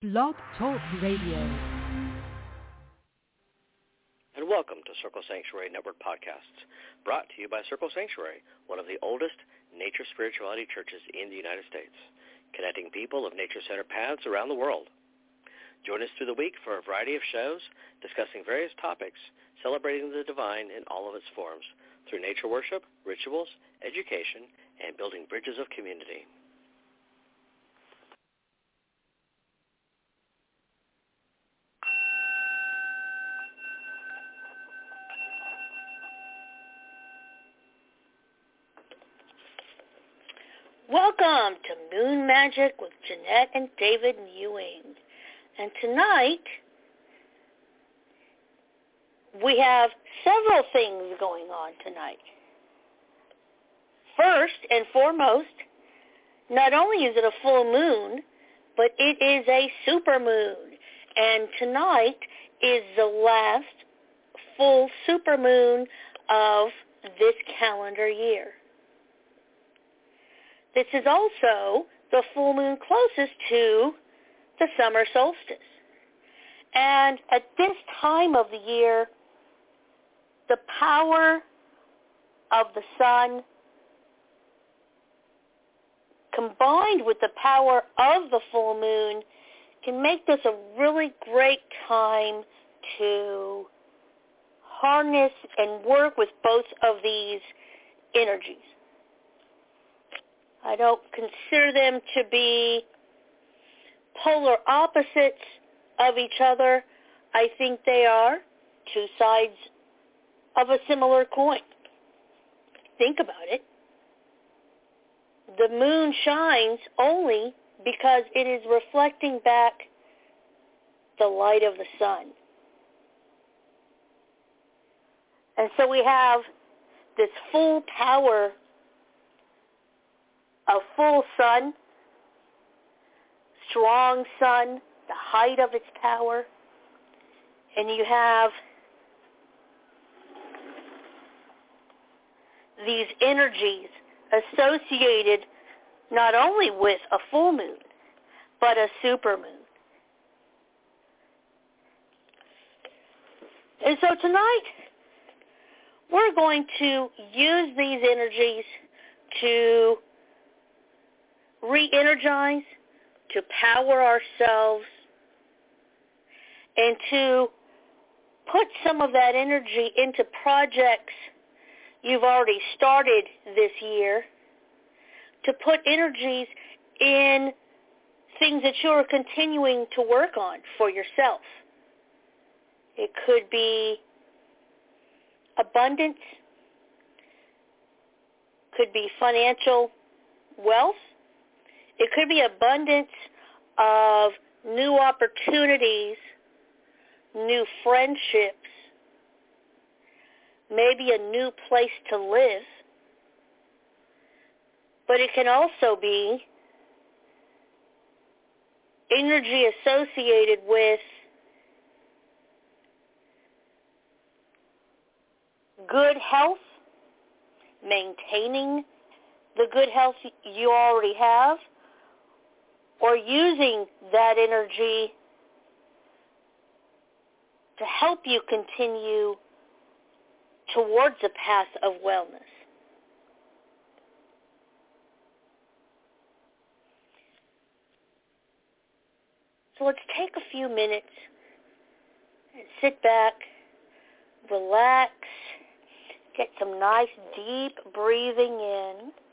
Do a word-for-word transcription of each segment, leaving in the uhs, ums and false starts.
Blog Talk Radio. And welcome to Circle Sanctuary Network Podcasts, brought to you by Circle Sanctuary, one of the oldest nature spirituality churches in the United States, connecting people of nature-centered paths around the world. Join us through the week for a variety of shows discussing various topics, celebrating the divine in all of its forms, through nature worship, rituals, education, and building bridges of community. Welcome to Moon Magic with Jeanette and David Ewing. And tonight, we have several things going on tonight. First and foremost, not only is it a full moon, but it is a supermoon. And tonight is the last full supermoon of this calendar year. This is also the full moon closest to the summer solstice. And at this time of the year, the power of the sun combined with the power of the full moon can make this a really great time to harness and work with both of these energies. I don't consider them to be polar opposites of each other. I think they are two sides of a similar coin. Think about it. The moon shines only because it is reflecting back the light of the sun. And so we have this full power, a full sun, strong sun, the height of its power, and you have these energies associated not only with a full moon, but a supermoon. And so tonight, we're going to use these energies to re-energize, to power ourselves, and to put some of that energy into projects you've already started this year, to put energies in things that you're continuing to work on for yourself. It could be abundance, could be financial wealth, it could be abundance of new opportunities, new friendships, maybe a new place to live. But it can also be energy associated with good health, maintaining the good health you already have, or using that energy to help you continue towards a path of wellness. So let's take a few minutes and sit back, relax, get some nice deep breathing in.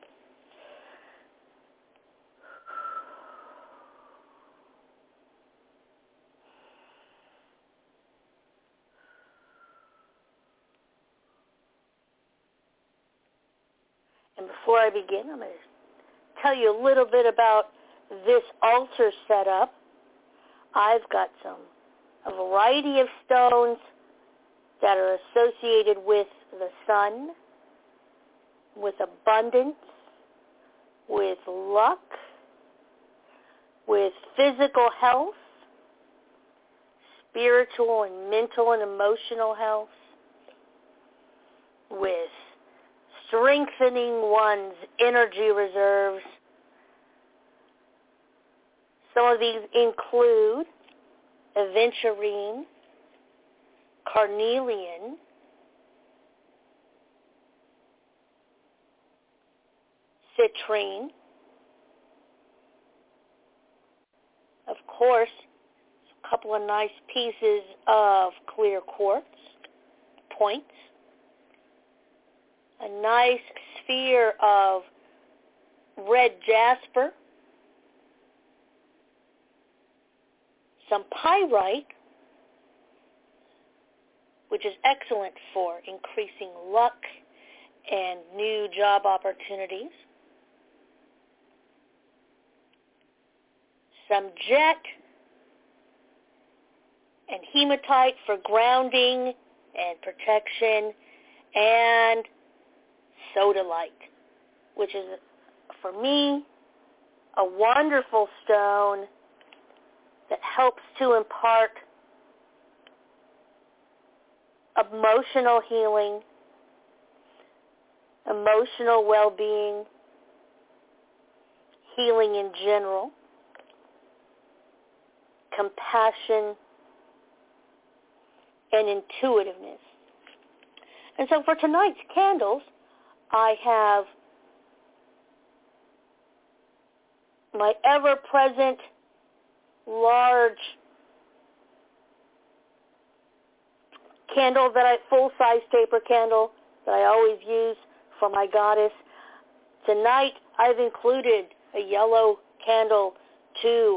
And before I begin, I'm going to tell you a little bit about this altar setup. I've got some, a variety of stones that are associated with the sun, with abundance, with luck, with physical health, spiritual and mental and emotional health, with strengthening one's energy reserves, Some of these include aventurine, carnelian, citrine, of course, a couple of nice pieces of clear quartz, points, a nice sphere of red jasper, some pyrite, which is excellent for increasing luck and new job opportunities, some jet and hematite for grounding and protection, and sodalite, which is, for me, a wonderful stone that helps to impart emotional healing, emotional well-being, healing in general, compassion, and intuitiveness. And so for tonight's candles, I have my ever-present large candle that I, full-size taper candle that I always use for my goddess. Tonight, I've included a yellow candle to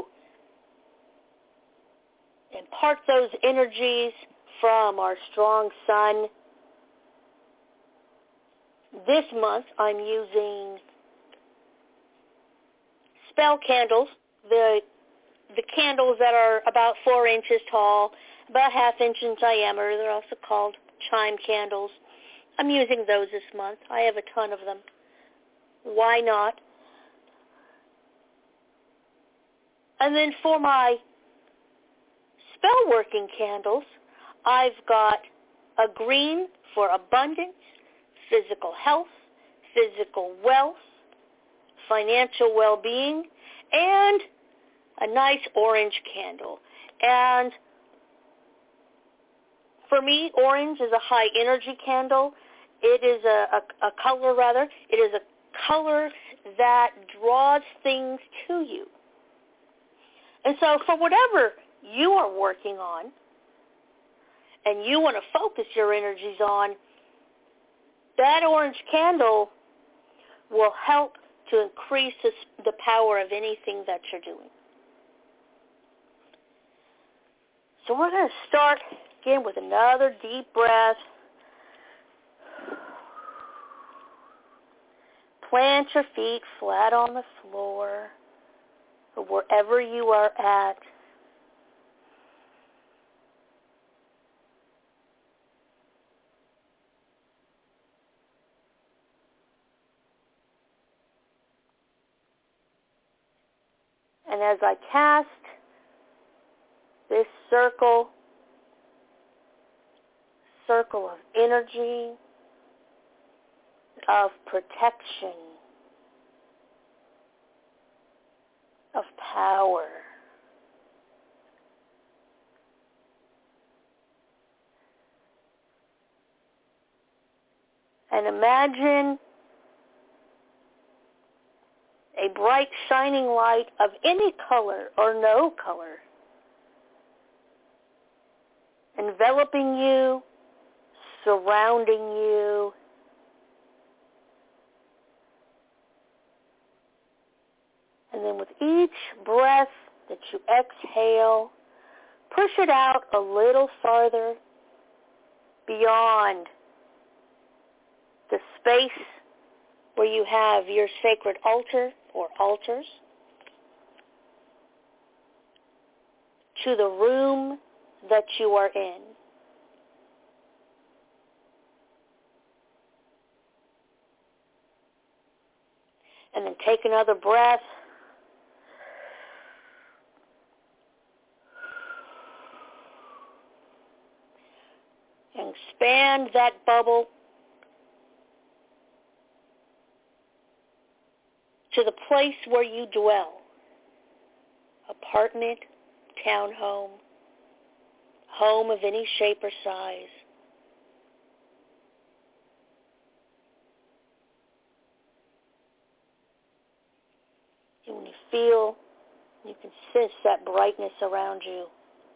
impart those energies from our strong sun. This month, I'm using spell candles, the the candles that are about four inches tall, about half inch in diameter. They're also called chime candles. I'm using those this month. I have a ton of them. Why not? And then for my spell working candles, I've got a green for abundance, physical health, physical wealth, financial well-being, and a nice orange candle. And for me, orange is a high energy candle. It is a, a, a color, rather. It is a color that draws things to you. And so for whatever you are working on and you want to focus your energies on, that orange candle will help to increase the, the power of anything that you're doing. So we're going to start again with another deep breath. Plant your feet flat on the floor or wherever you are at. And as I cast this circle, circle of energy, of protection, of power, and imagine a bright shining light of any color or no color enveloping you, surrounding you, and then with each breath that you exhale, push it out a little farther beyond the space where you have your sacred altar or altars, to the room that you are in. And then take another breath. And expand that bubble to the place where you dwell, a apartment, townhome, home of any shape or size. And when you feel, you can sense that brightness around you.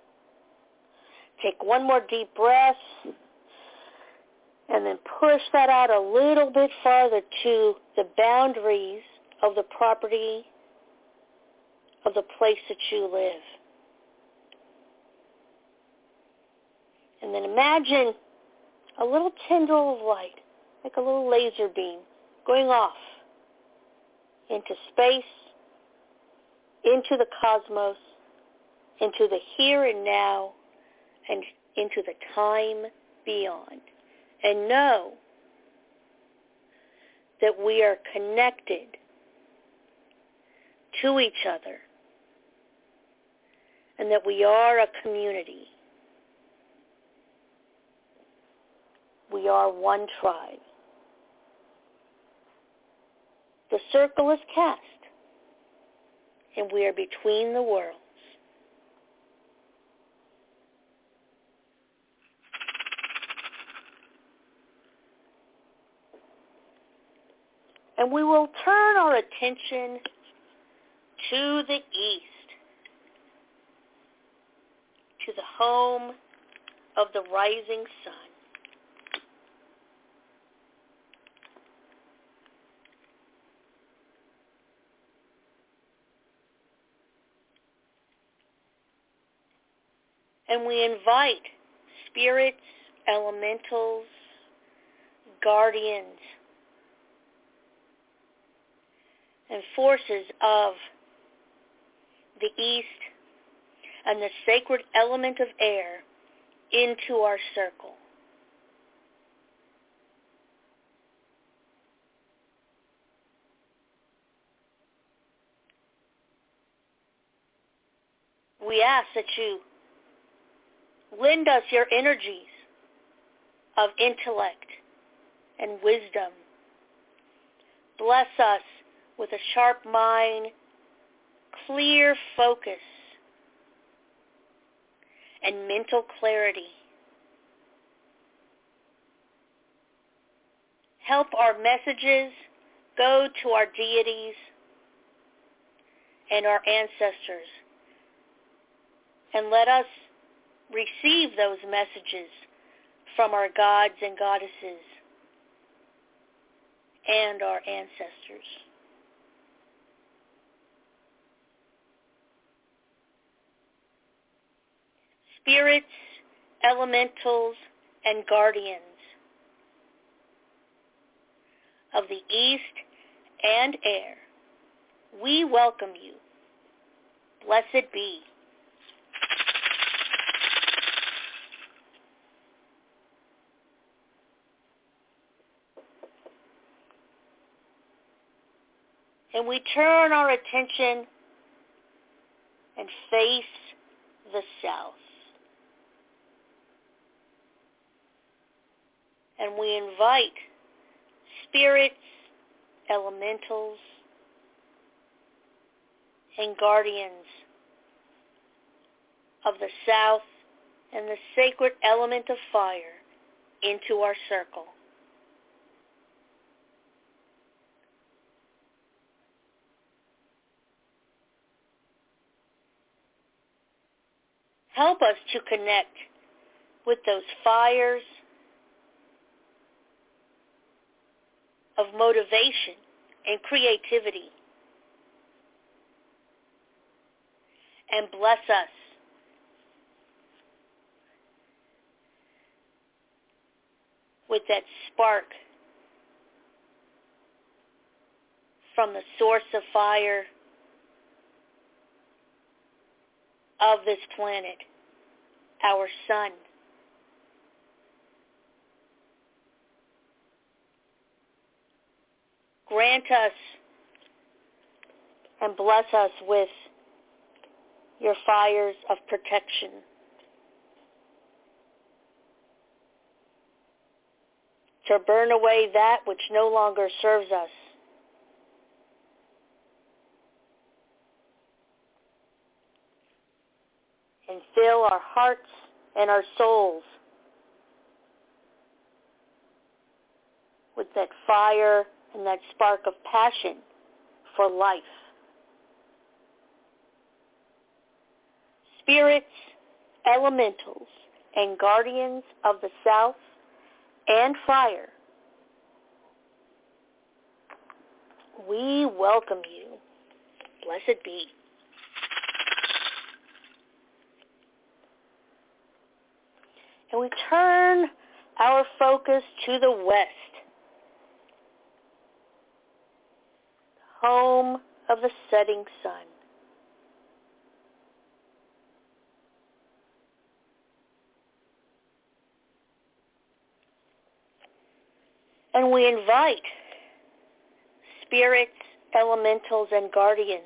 Take one more deep breath and then push that out a little bit farther to the boundaries of the property of the place that you live. And then imagine a little tendril of light, like a little laser beam, going off into space, into the cosmos, into the here and now, and into the time beyond. And know that we are connected to each other and that we are a community. We are one tribe. The circle is cast, and we are between the worlds. And we will turn our attention to the east, to the home of the rising sun. And we invite spirits, elementals, guardians, and forces of the east and the sacred element of air into our circle. We ask that you lend us your energies of intellect and wisdom. Bless us with a sharp mind, clear focus, and mental clarity. Help our messages go to our deities and our ancestors, and let us receive those messages from our gods and goddesses and our ancestors. Spirits, elementals, and guardians of the east and air, we welcome you. Blessed be. And we turn our attention and face the south. And we invite spirits, elementals, and guardians of the south and the sacred element of fire into our circle. Help us to connect with those fires of motivation and creativity. And bless us with that spark from the source of fire of this planet, our sun. Grant us and bless us with your fires of protection. To burn away that which no longer serves us. and fill our hearts and our souls with that fire and that spark of passion for life. Spirits, elementals, and guardians of the south and fire, we welcome you. Blessed be. And we turn our focus to the west, home of the setting sun. And we invite spirits, elementals, and guardians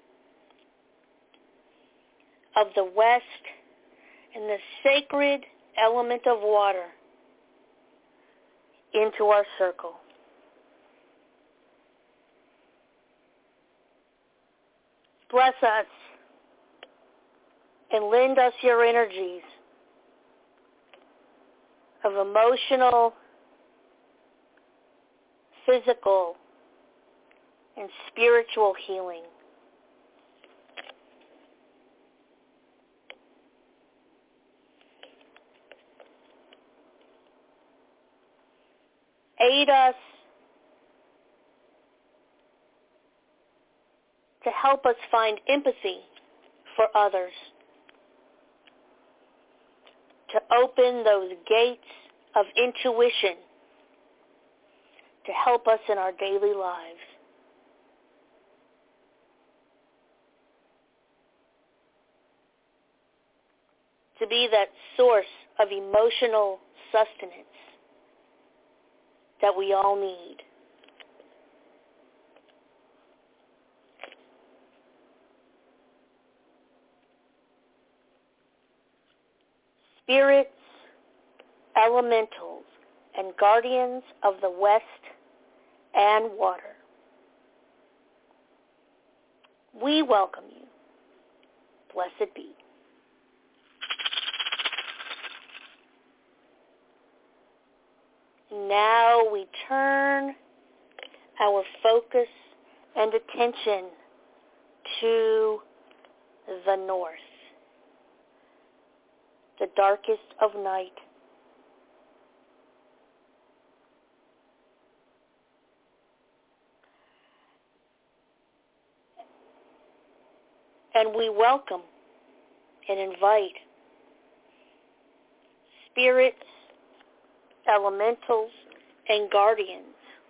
of the west and the sacred element of water into our circle. Bless us and lend us your energies of emotional, physical, and spiritual healing. Aid us to help us find empathy for others, to open those gates of intuition to help us in our daily lives. To be that source of emotional sustenance that we all need. Spirits, elementals, and guardians of the west and water, we welcome you. Blessed be. Now we turn our focus and attention to the north, the darkest of night. And we welcome and invite spirits, elementals, and guardians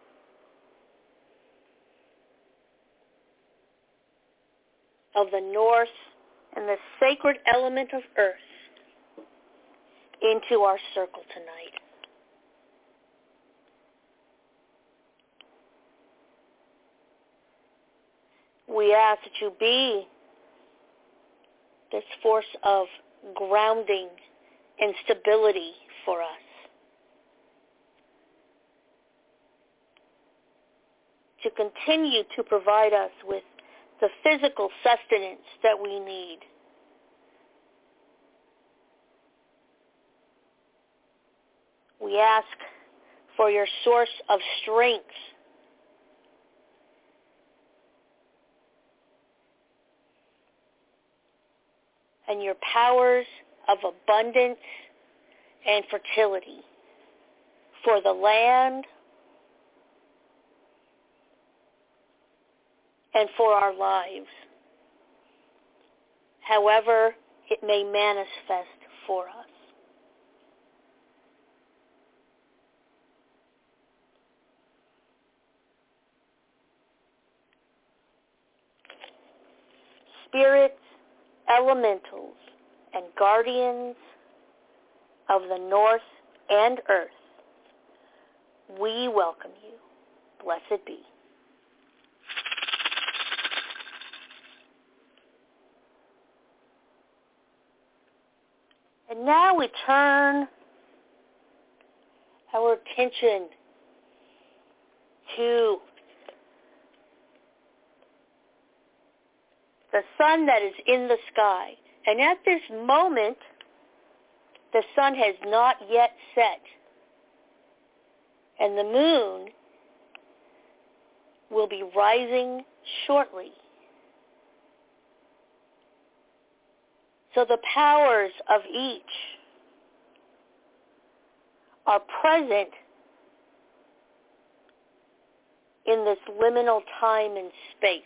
of the north and the sacred element of earth into our circle tonight. We ask that you be this force of grounding and stability for us, to continue to provide us with the physical sustenance that we need. We ask for your source of strength and your powers of abundance and fertility for the land and for our lives, however it may manifest for us. Spirits, elementals, and guardians of the north and earth, we welcome you. Blessed be. And now we turn our attention to the sun that is in the sky, And at this moment, the sun has not yet set, and the moon will be rising shortly. So the powers of each are present in this liminal time and space.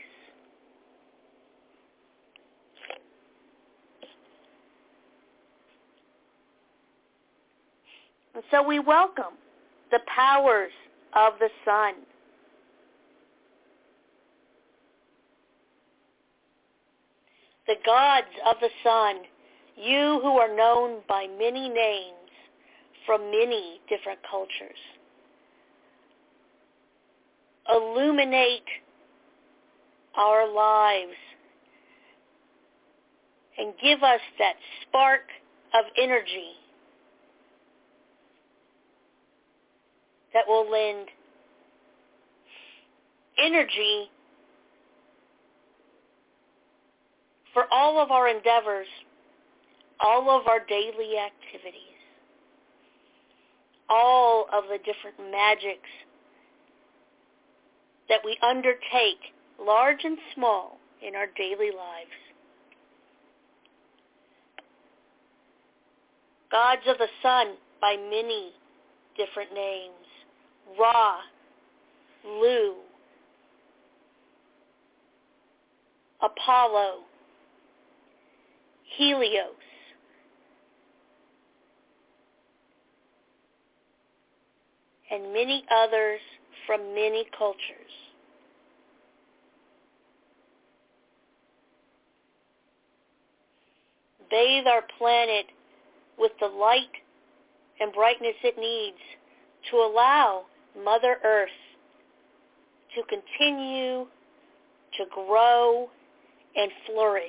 And so we welcome the powers of the sun. The gods of the sun, you who are known by many names from many different cultures. Illuminate our lives and give us that spark of energy that will lend energy for all of our endeavors, all of our daily activities, all of the different magics that we undertake, large and small, in our daily lives. Gods of the sun by many different names. Ra, Lu, Apollo, Helios, and many others from many cultures. Bathe our planet with the light and brightness it needs to allow Mother Earth to continue to grow and flourish.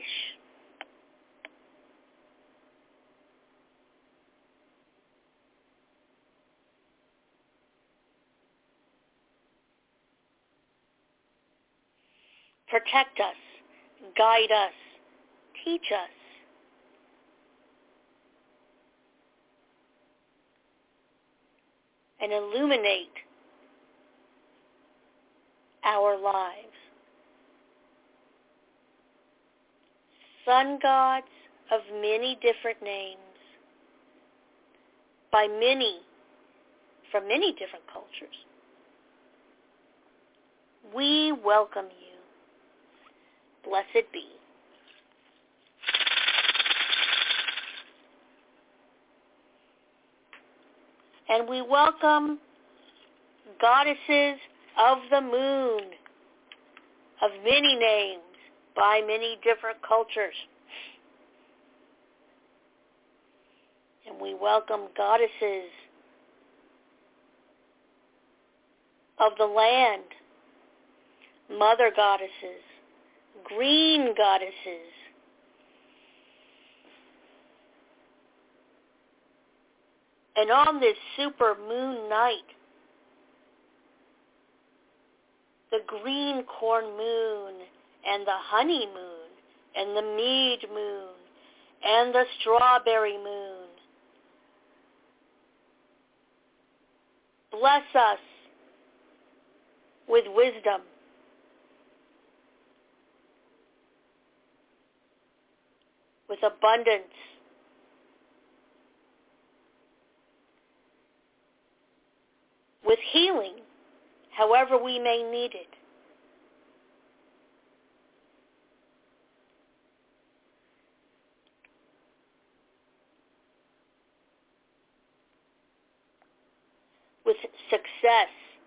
Protect us, guide us, teach us. And illuminate our lives. Sun gods of many different names, by many, from many different cultures. We welcome you. Blessed be. And we welcome goddesses of the moon, of many names, by many different cultures. And we welcome goddesses of the land, mother goddesses, green goddesses, and on this super moon night, the green corn moon and the honey moon and the mead moon and the strawberry moon, bless us with wisdom, with abundance, with healing, however we may need it. With success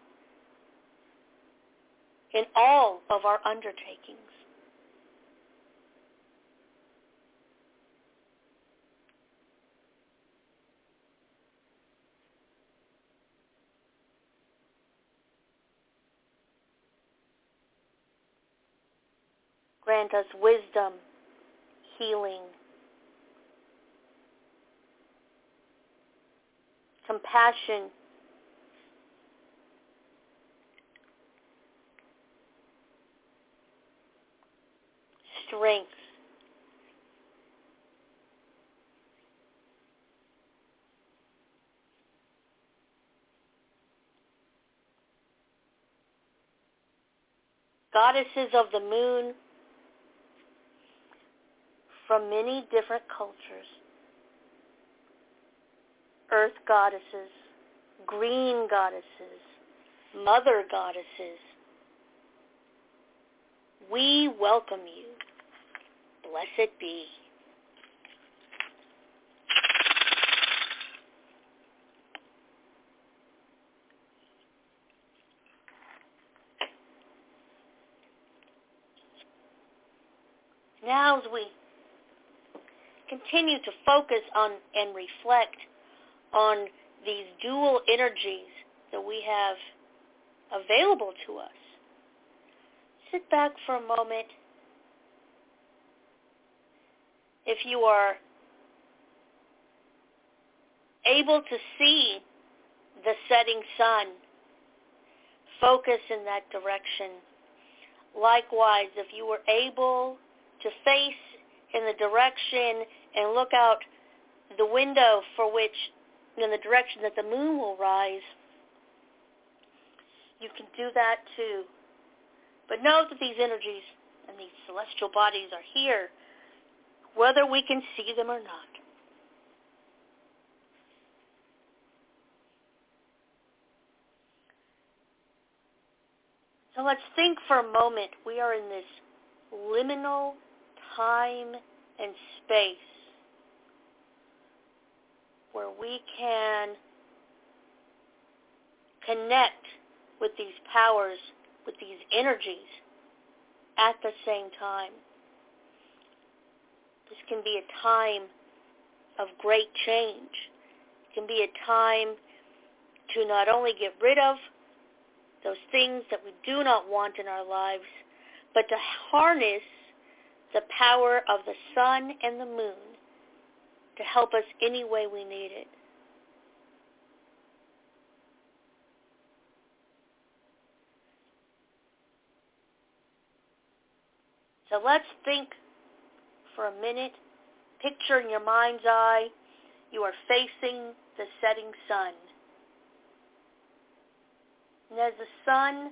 in all of our undertakings. Grant us wisdom, healing, compassion, strength, goddesses of the moon from many different cultures. Earth goddesses, green goddesses, mother goddesses. We welcome you. Blessed be. Now as we continue to focus on and reflect on these dual energies that we have available to us, sit back for a moment. If you are able to see the setting sun, focus in that direction. Likewise, if you were able to face in the direction and look out the window for which, in the direction that the moon will rise, you can do that too. But know that these energies and these celestial bodies are here, whether we can see them or not. So let's think for a moment. We are in this liminal time and space where we can connect with these powers, with these energies at the same time. This can be a time of great change. It can be a time to not only get rid of those things that we do not want in our lives, but to harness the power of the sun and the moon to help us any way we need it. So let's think for a minute. Picture in your mind's eye, you are facing the setting sun. And as the sun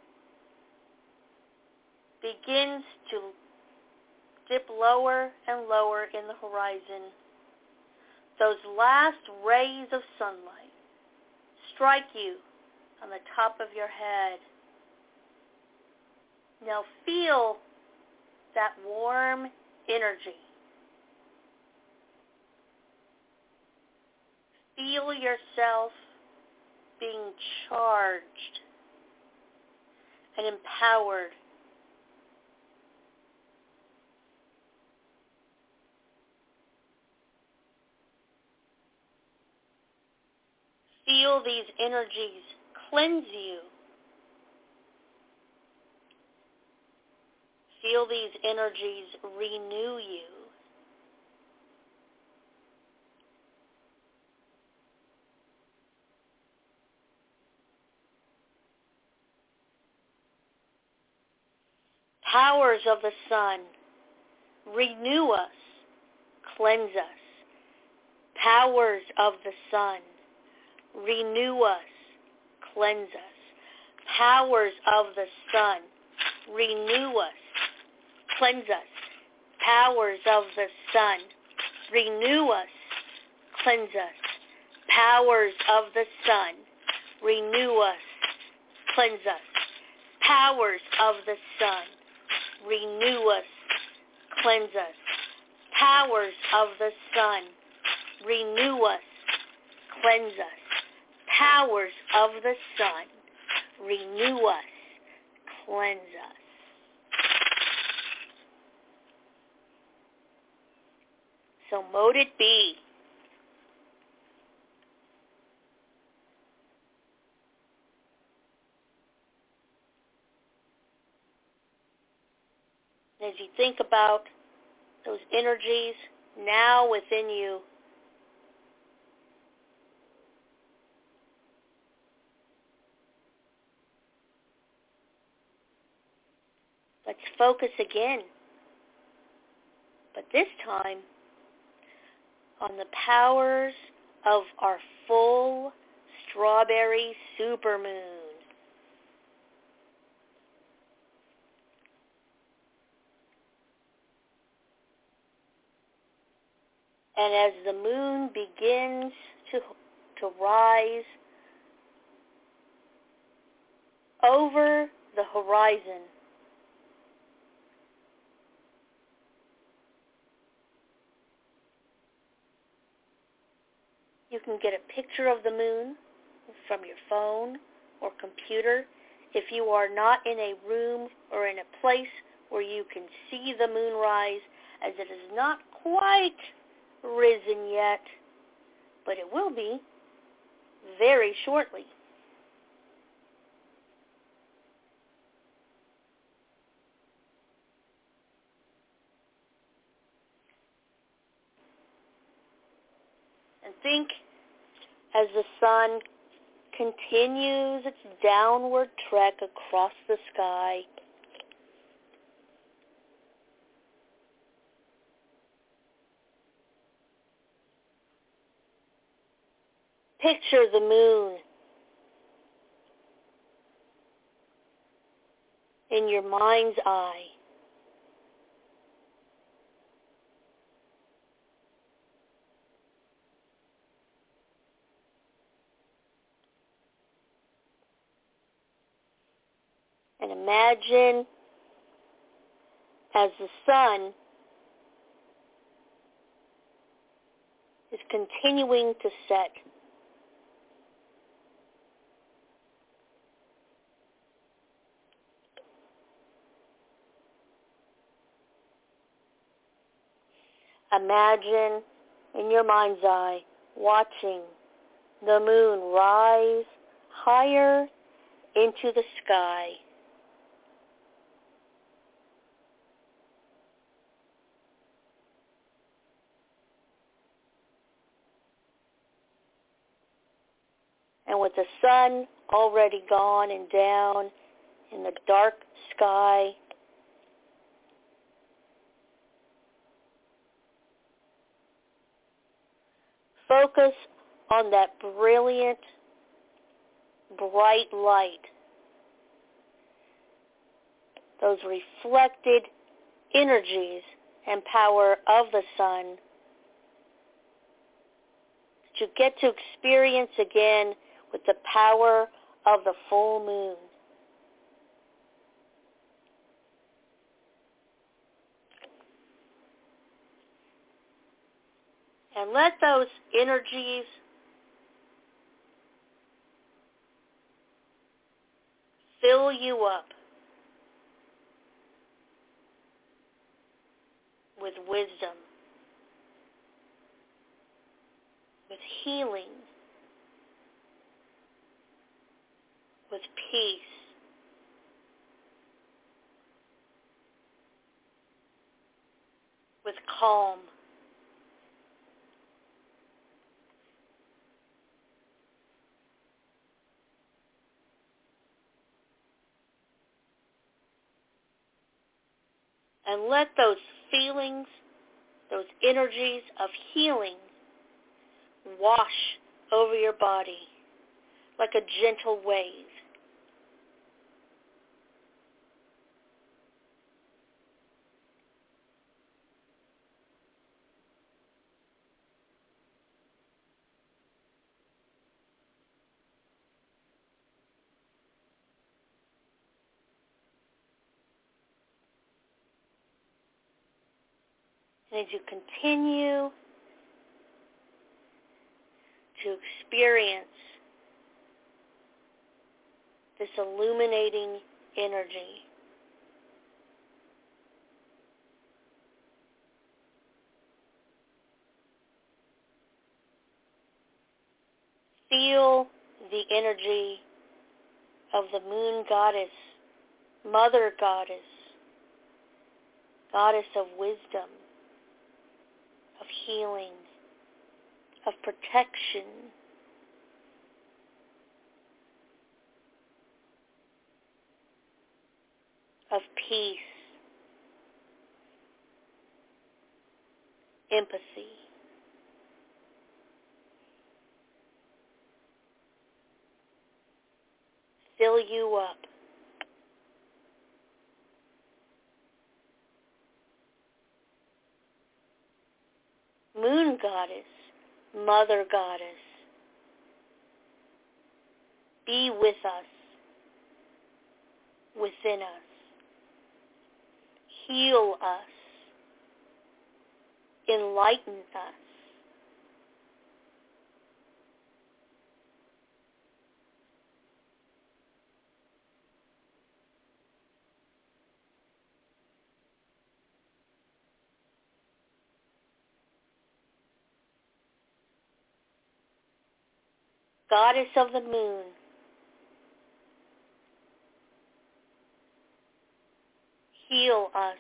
begins to dip lower and lower in the horizon, those last rays of sunlight strike you on the top of your head. Now feel that warm energy. Feel yourself being charged and empowered. Feel these energies cleanse you. Feel these energies renew you. Powers of the sun, renew us, cleanse us. Powers of the sun, renew us, cleanse us. Powers of the sun, renew us, cleanse us. Powers of the sun, renew us, cleanse us. Powers of the sun, renew us, cleanse us. Powers of the sun, renew us, cleanse us. Powers of the sun, renew us, cleanse us. Powers of the sun, renew us, cleanse us. So mote it be. As you think about those energies now within you, let's focus again, but this time on the powers of our full strawberry supermoon. And as the moon begins to, to rise over the horizon, you can get a picture of the moon from your phone or computer. If you are not in a room or in a place where you can see the moon rise, as it is not quite risen yet, but it will be very shortly. And think as the sun continues its downward trek across the sky, picture the moon in your mind's eye. And imagine as the sun is continuing to set, imagine in your mind's eye watching the moon rise higher into the sky. And with the sun already gone and down in the dark sky, focus on that brilliant, bright light, those reflected energies and power of the sun that you get to experience again with the power of the full moon. And let those energies fill you up with wisdom, with healing, with peace, with calm. And let those feelings, those energies of healing wash over your body like a gentle wave. And as you continue to experience this illuminating energy, feel the energy of the moon goddess, mother goddess, goddess of wisdom, of healing, of protection, of peace, empathy. Fill you up. Moon Goddess, Mother Goddess, be with us, within us. Heal us. Enlighten us. Goddess of the moon, heal us.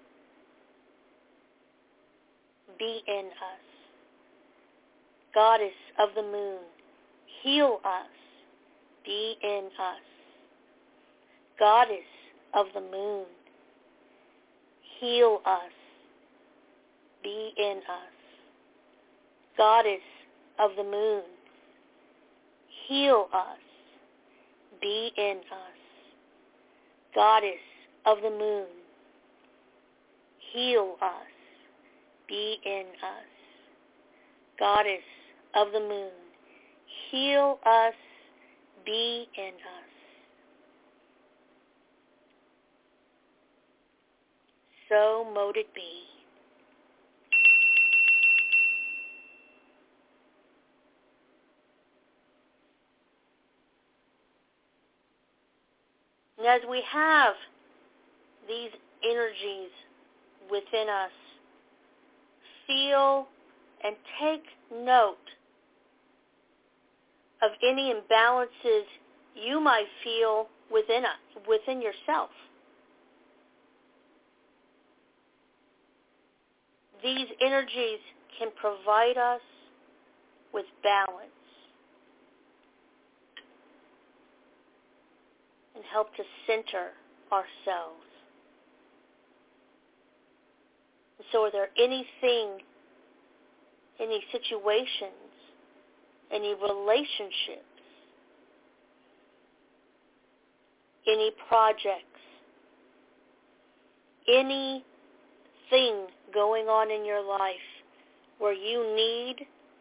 Be in us. Goddess of the moon, heal us. Be in us. Goddess of the moon, heal us. Be in us. Goddess of the moon, heal us. Be in us. Goddess of the moon, heal us. Be in us. Goddess of the moon, heal us. Be in us. So mote it be. And as we have these energies within us, feel and take note of any imbalances you might feel within us, within yourself. These energies can provide us with balance and help to center ourselves. So are there anything, any situations, any relationships, any projects, anything going on in your life where you need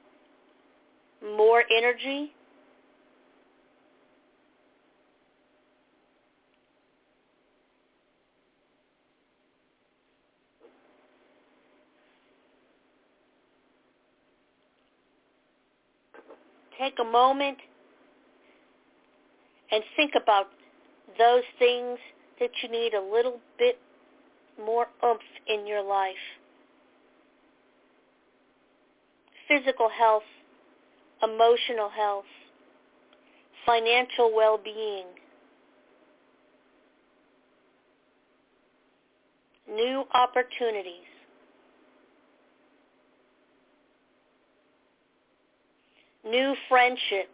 more energy? Take a moment and think about those things that you need a little bit more oomph in your life. Physical health, emotional health, financial well-being, new opportunities, new friendships,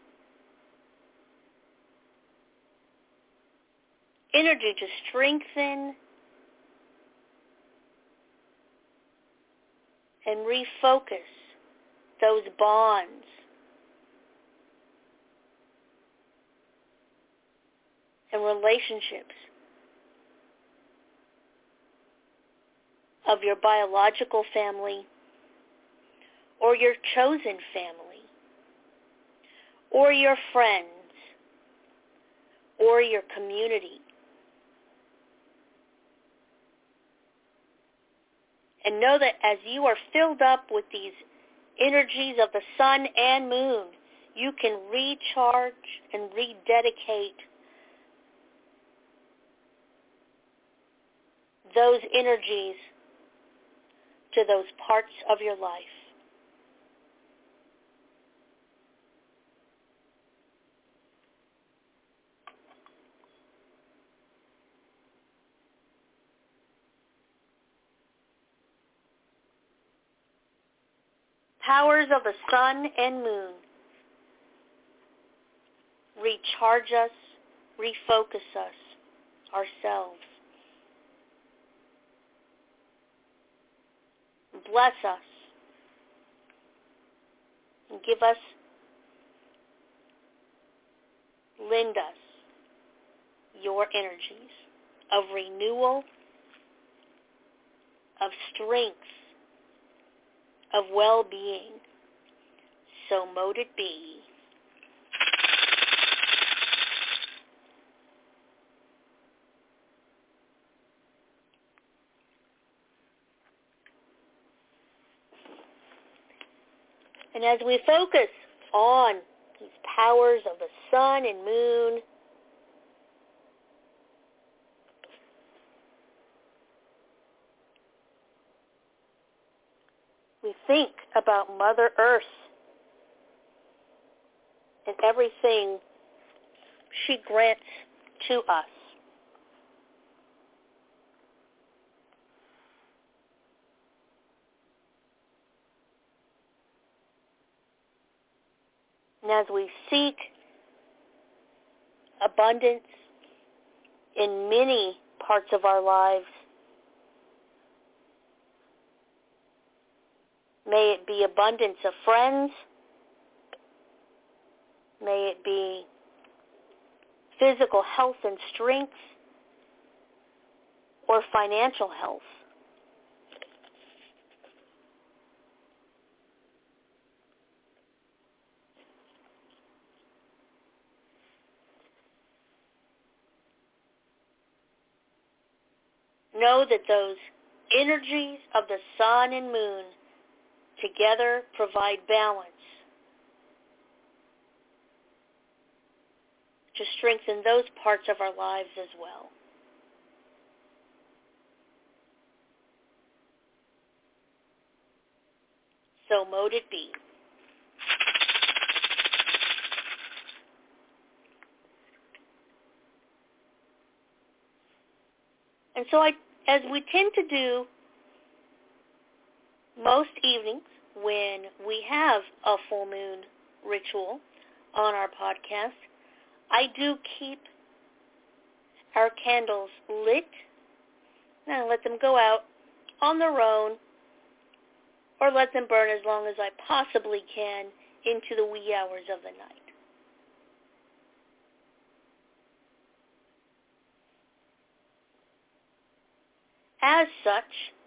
energy to strengthen and refocus those bonds and relationships of your biological family or your chosen family or your friends or your community. And know that as you are filled up with these energies of the sun and moon, you can recharge and rededicate those energies to those parts of your life. Powers of the sun and moon, recharge us, refocus us, ourselves. Bless us and give us, lend us your energies of renewal, of strength, of well-being. So mote it be. And as we focus on these powers of the sun and moon, we think about Mother Earth and everything she grants to us. And as we seek abundance in many parts of our lives, may it be abundance of friends, may it be physical health and strength, or financial health. Know that those energies of the sun and moon together provide balance to strengthen those parts of our lives as well. So mote it be. And so I, as we tend to do most evenings when we have a full moon ritual on our podcast, I do keep our candles lit and let them go out on their own, or let them burn as long as I possibly can into the wee hours of the night. As such,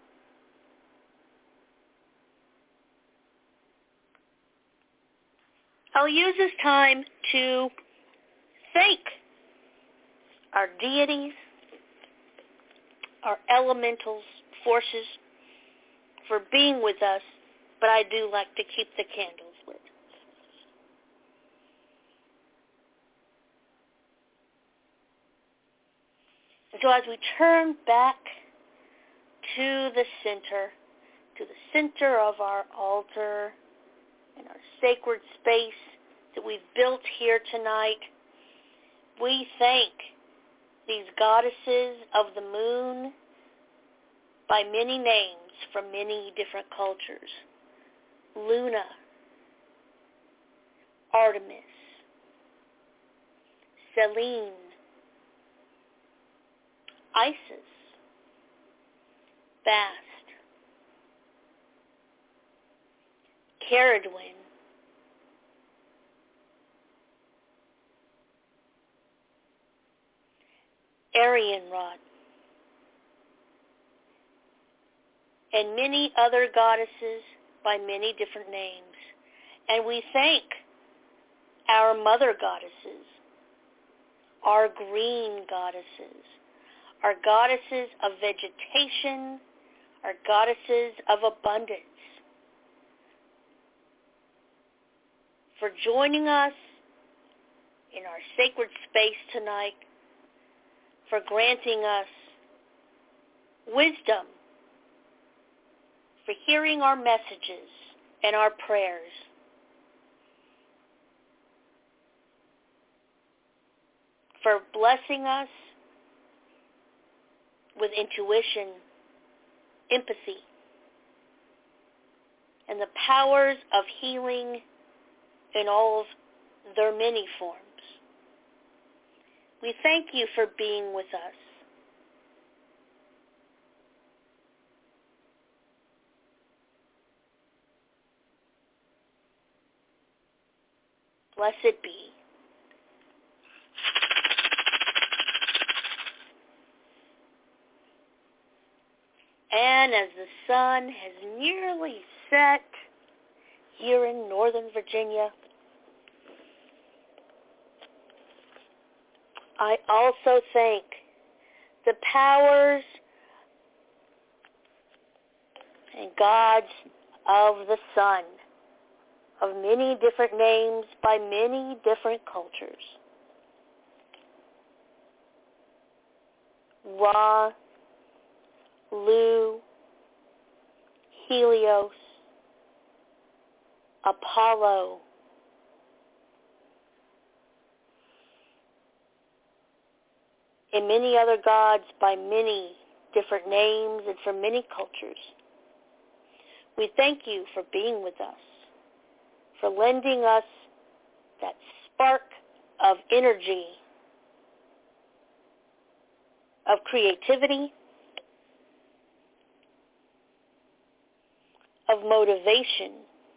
I'll use this time to thank our deities, our elementals, forces, for being with us, but I do like to keep the candles lit. And so as we turn back to the center, to the center of our altar and our sacred space that we've built here tonight, we thank these goddesses of the moon by many names from many different cultures. Luna, Artemis, Selene, Isis, Bast, Caradwin, Arianrod, and many other goddesses by many different names. And we thank our mother goddesses, our green goddesses, our goddesses of vegetation, our goddesses of abundance, for joining us in our sacred space tonight, for granting us wisdom, for hearing our messages and our prayers. For blessing us with intuition, empathy, and the powers of healing in all of their many forms. We thank you for being with us. Blessed be. And as the sun has nearly set here in Northern Virginia. I also thank the powers and gods of the sun, of many different names by many different cultures. Ra, Lu, Helios, Apollo, and many other gods by many different names and from many cultures. We thank you for being with us, for lending us that spark of energy, of creativity, of motivation,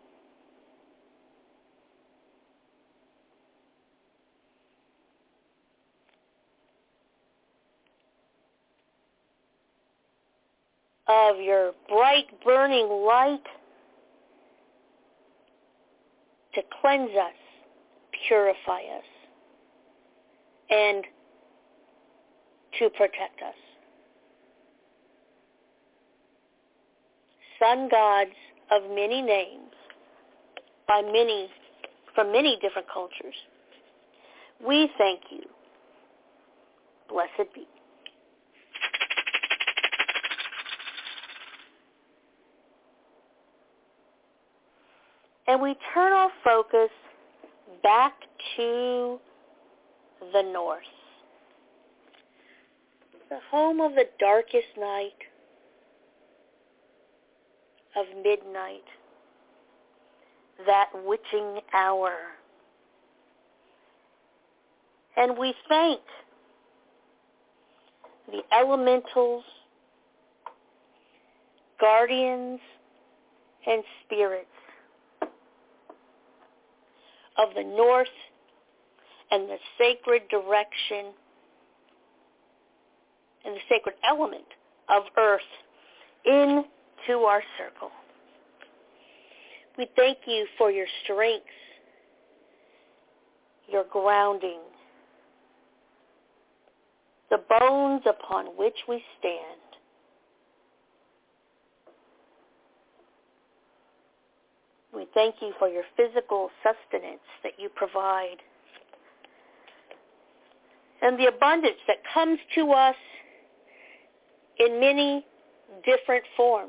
of your bright burning light to cleanse us, purify us, and to protect us. Sun gods of many names, by many, from many different cultures, we thank you. Blessed be. And we turn our focus back to the north, the home of the darkest night, of midnight, that witching hour. And we thank the elementals, guardians, and spirits of the north and the sacred direction and the sacred element of earth into our circle. We thank you for your strength, your grounding, the bones upon which we stand. We thank you for your physical sustenance that you provide and the abundance that comes to us in many different forms.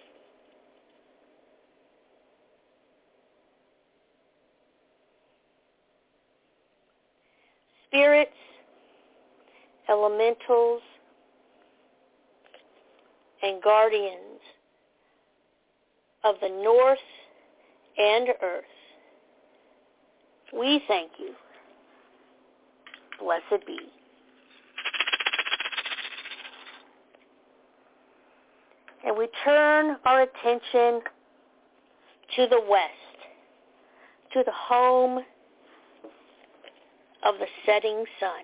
Spirits, elementals, and guardians of the north and earth, we thank you. Blessed be. And we turn our attention to the west, to the home of the setting sun.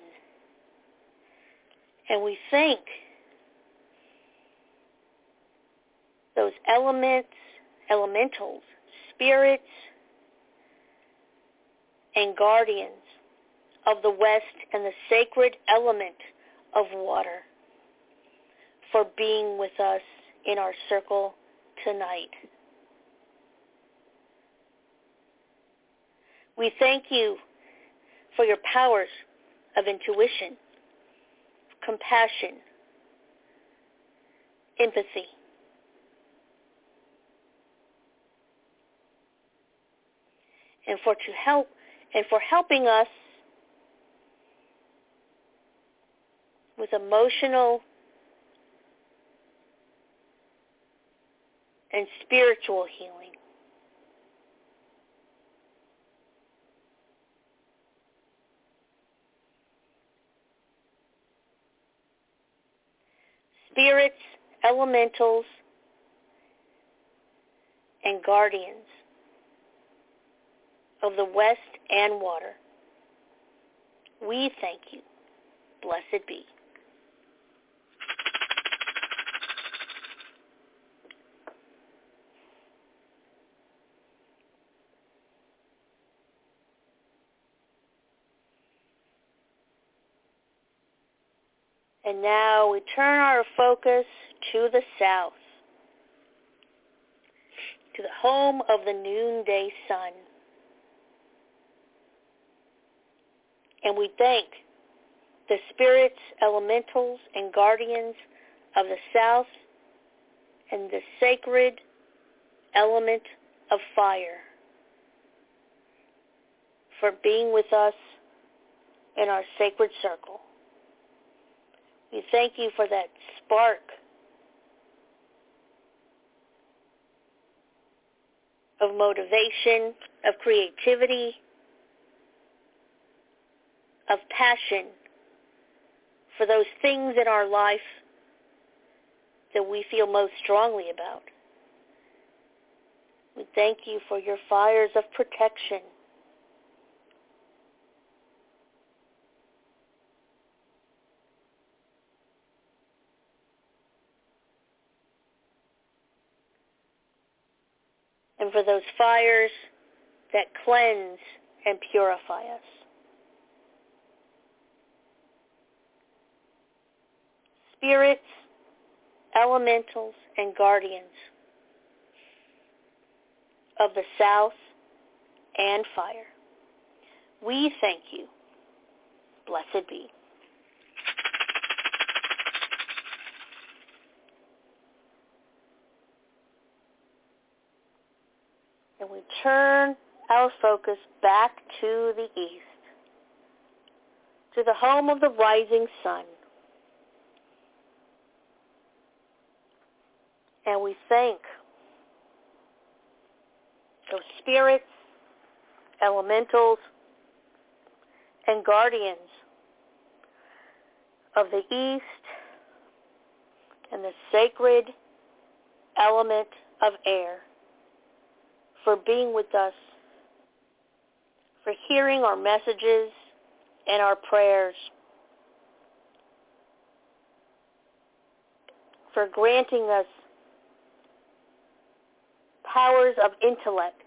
And we thank those elements, elementals, spirits, and guardians of the west and the sacred element of water for being with us in our circle tonight. We thank you for your powers of intuition, compassion, empathy, and for to help and for helping us with emotional and spiritual healing. Spirits, elementals, and guardians of the west and water, we thank you. Blessed be. And now we turn our focus to the south, to the home of the noonday sun. And we thank the spirits, elementals, and guardians of the south and the sacred element of fire for being with us in our sacred circle. We thank you for that spark of motivation, of creativity, of passion for those things in our life that we feel most strongly about. We thank you for your fires of protection. And for those fires that cleanse and purify us. Spirits, elementals, and guardians of the south and fire, we thank you. Blessed be. And we turn our focus back to the east, to the home of the rising sun. And we thank those spirits, elementals, and guardians of the east and the sacred element of air for being with us, for hearing our messages and our prayers, for granting us powers of intellect,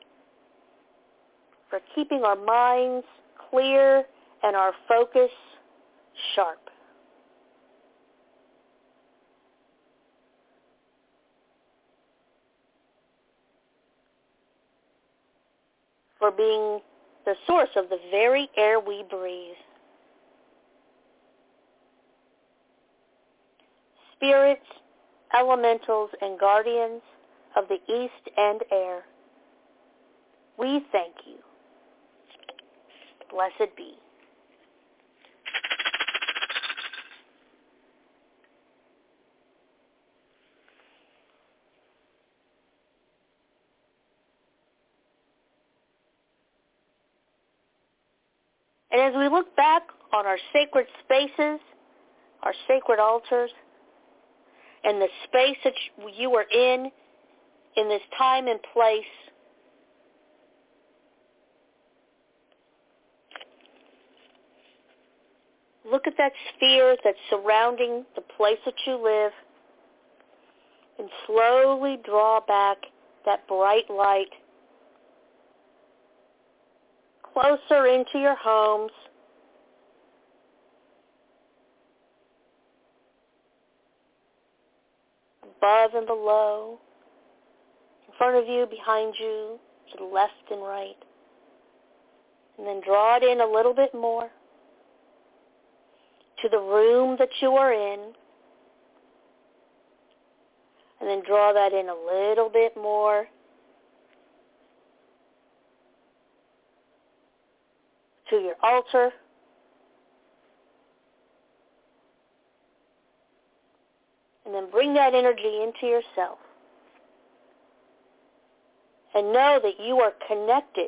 for keeping our minds clear and our focus sharp. For being the source of the very air we breathe. Spirits, elementals, and guardians of the east and air, we thank you. Blessed be. And as we look back on our sacred spaces, our sacred altars, and the space that you are in, in this time and place, look at that sphere that's surrounding the place that you live, and slowly draw back that bright light closer into your homes, above and below, in front of you, behind you, to the left and right. And then draw it in a little bit more to the room that you are in. And then draw that in a little bit more to your altar. And then bring that energy into yourself. And know that you are connected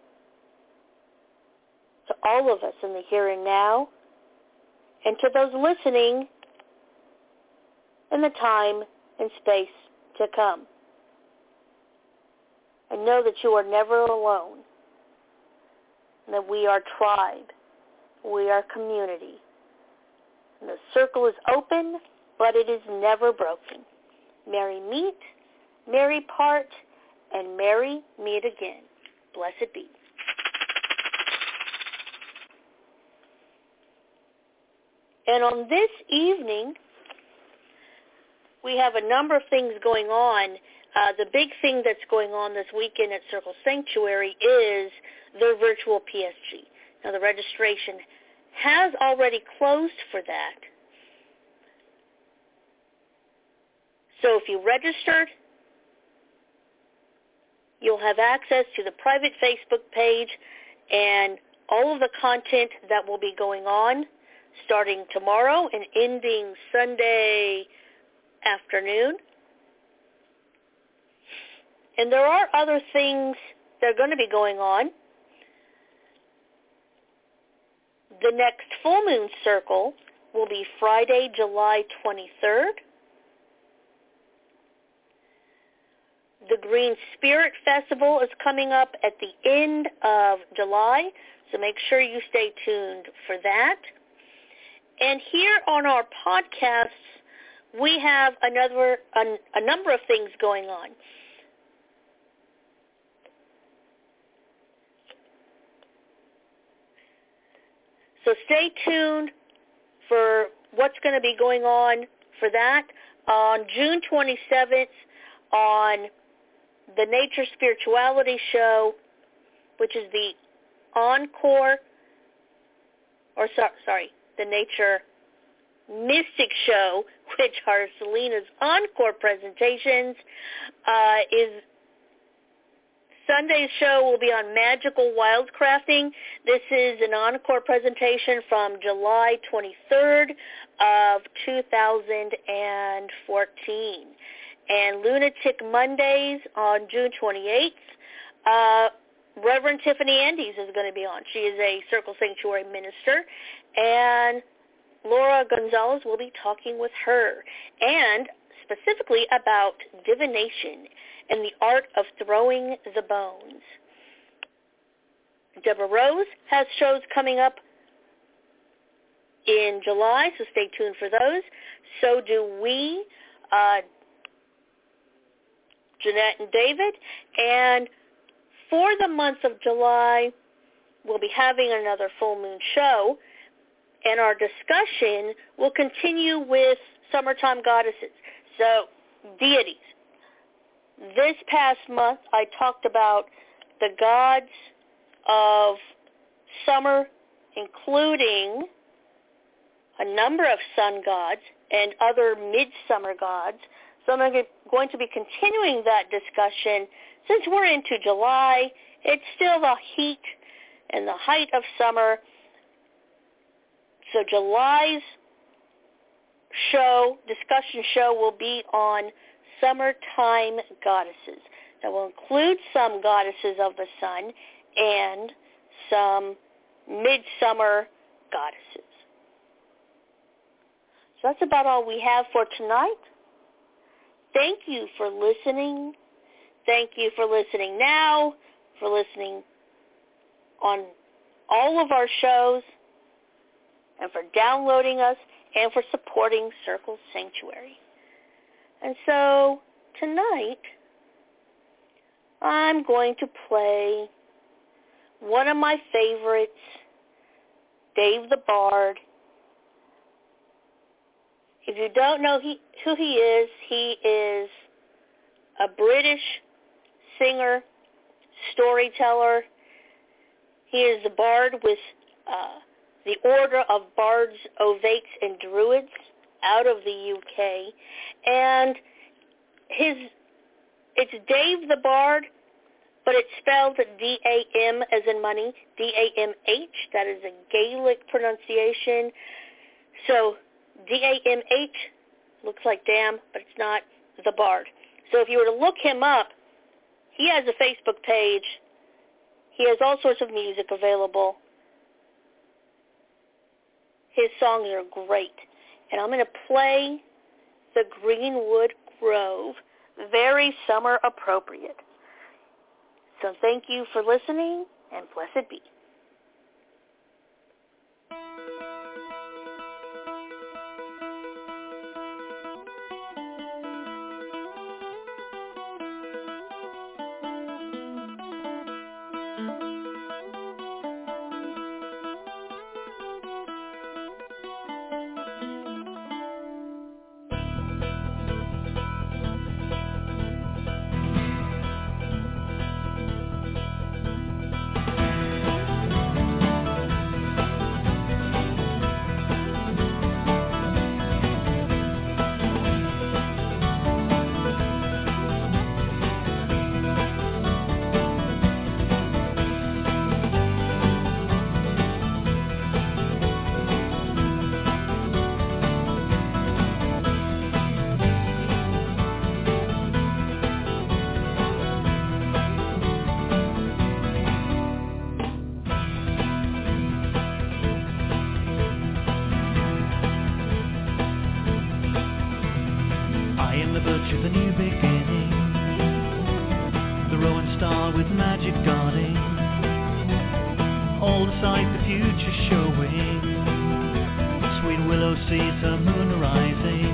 to all of us in the here and now, and to those listening in the time and space to come. And know that you are never alone, and that we are tribe, we are community. And the circle is open, but it is never broken. Merry meet, merry part, and merry meet again. Blessed be. And on this evening, we have a number of things going on. Uh, the big thing that's going on this weekend at Circle Sanctuary is their virtual P S G. Now, the registration has already closed for that. So if you registered, you'll have access to the private Facebook page and all of the content that will be going on starting tomorrow and ending Sunday afternoon. And there are other things that are going to be going on. The next full moon circle will be Friday, July twenty-third. The Green Spirit Festival is coming up at the end of July, so make sure you stay tuned for that. And here on our podcasts, we have another a, a number of things going on. So stay tuned for what's going to be going on for that. On June twenty-seventh, on the Nature Spirituality Show, which is the encore, or so, sorry, the Nature Mystic Show, which are Selena's encore presentations, uh, is Sunday's show will be on magical wildcrafting. This is an encore presentation from July twenty-third of two thousand fourteen. And Lunatic Mondays on June twenty-eighth, uh, Reverend Tiffany Andes is going to be on. She is a Circle Sanctuary minister, and Laura Gonzalez will be talking with her, and specifically about divination and the art of throwing the bones. Deborah Rose has shows coming up in July, so stay tuned for those. So do we, uh, Jeanette and David. And for the month of July, we'll be having another full moon show, and our discussion will continue with summertime goddesses, so deities. This past month, I talked about the gods of summer, including a number of sun gods and other midsummer gods. So I'm going to be continuing that discussion. Since we're into July, it's still the heat and the height of summer. So July's show, discussion show, will be on summertime goddesses. That will include some goddesses of the sun and some midsummer goddesses. So that's about all we have for tonight. Thank you for listening. Thank you for listening now, for listening on all of our shows, and for downloading us, and for supporting Circle Sanctuary. And so tonight, I'm going to play one of my favorites, Dave the Bard. If you don't know he, who he is, he is a British singer, storyteller. He is a bard with uh, the Order of Bards, Ovates, and Druids out of the U K. And his it's Dave the Bard, but it's spelled D A M as in money, D A M H. That is a Gaelic pronunciation. So D A M H looks like damn, but it's not the Bard. So if you were to look him up, he has a Facebook page. He has all sorts of music available. His songs are great. And I'm going to play the Greenwood Grove, very summer appropriate. So thank you for listening, and blessed be. guarding, all the sight the future showing. Sweet willow sees the moon rising.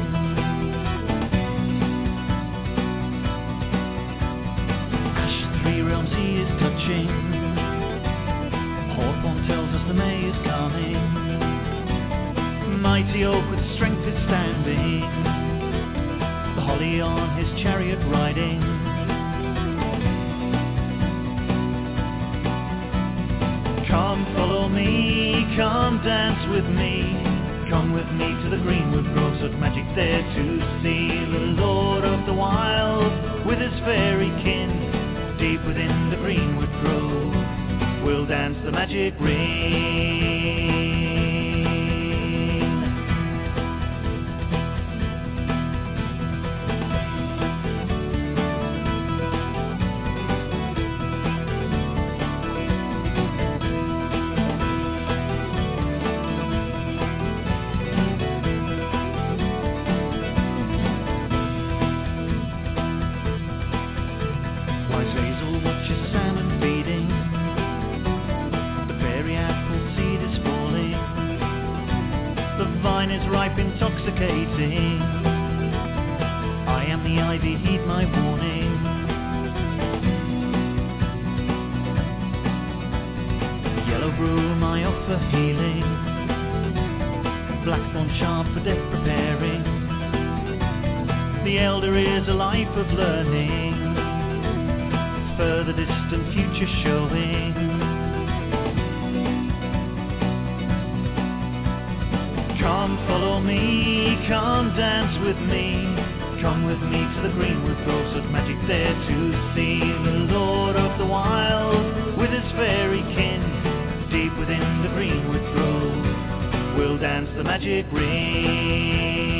Ash three realms he is touching. Hawthorn tells us the May is coming. Mighty oak with strength is standing. The holly on his chariot riding. Come follow me, come dance with me. Come with me to the greenwood grove, such magic there to see. The Lord of the Wild with his fairy kin, deep within the greenwood grove, will dance the magic ring. Intoxicating. I am the ivy, heed my warning. Yellow broom I offer healing. Blackthorn sharp for death preparing. The elder is a life of learning, further distant future showing. Come follow me, come dance with me. Come with me to the greenwood grove, such magic there to see. The Lord of the Wild with his fairy kin, deep within the greenwood grove, will dance the magic ring.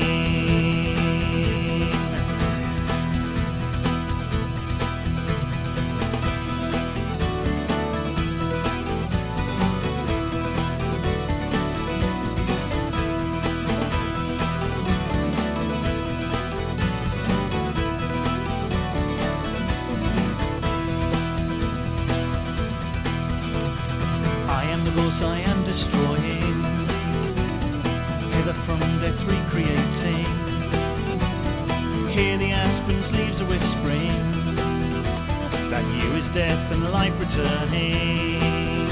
I am destroying, hither from death recreating. Hear the aspen's leaves are whispering, that you is death and life returning.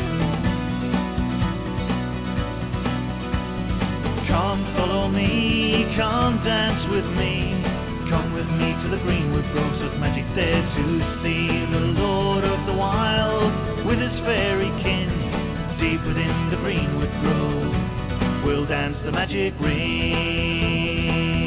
Come follow me, come dance with me. Come with me to the greenwood grove, such magic there to see. The Lord of the Wild with his fairy kin, deep within the greenwood grove, will dance the magic ring.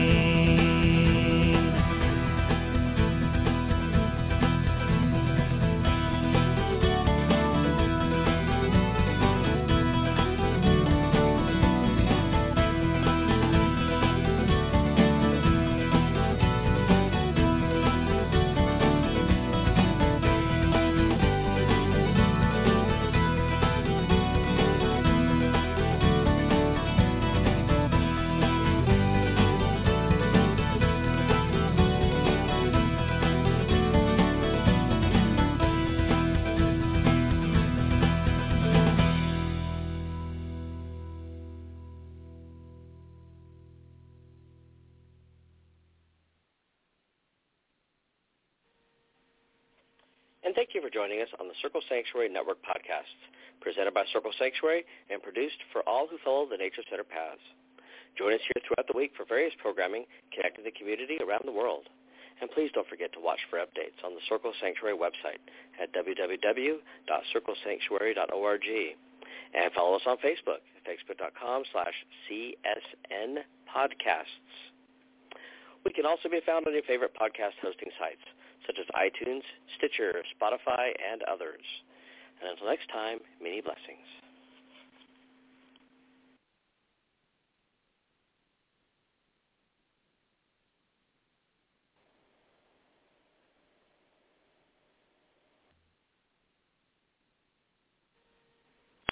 And thank you for joining us on the Circle Sanctuary Network podcasts, presented by Circle Sanctuary and produced for all who follow the Nature Center paths. Join us here throughout the week for various programming connecting the community around the world. And please don't forget to watch for updates on the Circle Sanctuary website at w w w dot circle sanctuary dot org. And follow us on Facebook at facebook.com slash CSN podcasts. We can also be found on your favorite podcast hosting sites, such as iTunes, Stitcher, Spotify, and others. And until next time, many blessings.